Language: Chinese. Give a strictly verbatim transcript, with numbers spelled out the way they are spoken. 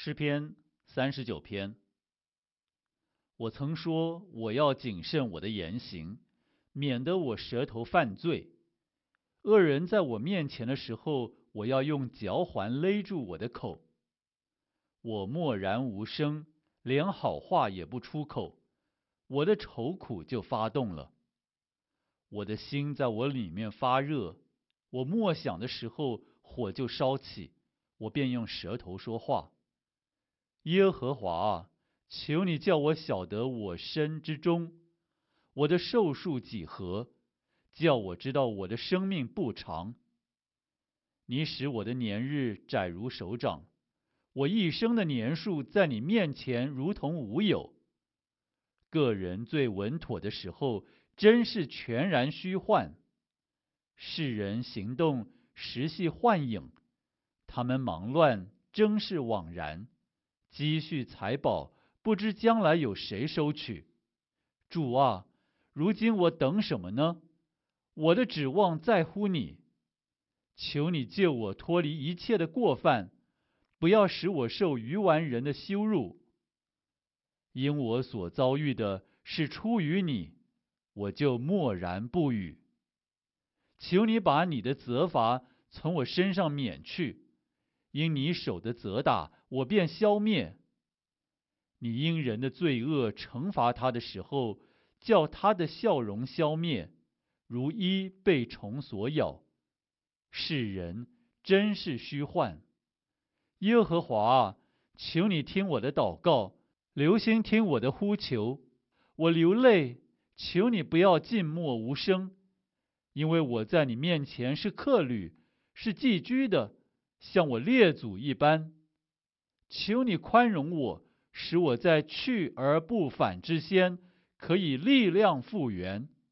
诗篇三十九篇。我曾说我要谨慎我的言行，免得我舌头犯罪。恶人在我面前的时候，我要用嚼环勒住我的口。我默然无声，连好话也不出口，我的愁苦就发动了。我的心在我里面发热，我默想的时候，火就烧起，我便用舌头说话。耶和华啊，求你叫我晓得我身之终，我的寿数几何，叫我知道我的生命不长。你使我的年日窄如手掌，我一生的年数在你面前如同无有。个人最稳妥的时候，真是全然虚幻。世人行动实系幻影，他们忙乱真是枉然。积蓄财宝，不知将来有谁收取。主啊，如今我等什么呢？我的指望在乎你。求你救我脱离一切的过犯，不要使我受愚顽人的羞辱。因我所遭遇的是出于你，我就默然不语。求你把你的责罚从我身上免去，因你手的责打，我便消灭。你因人的罪恶惩罚他的时候，叫他的笑容消灭，如衣被虫所咬。世人真是虚幻。耶和华啊，求你听我的祷告，留心听我的呼求。我流泪，求你不要静默无声，因为我在你面前是客旅，是寄居的，像我列祖一般。求你宽容我，使我在去而不返之先，可以力量复原。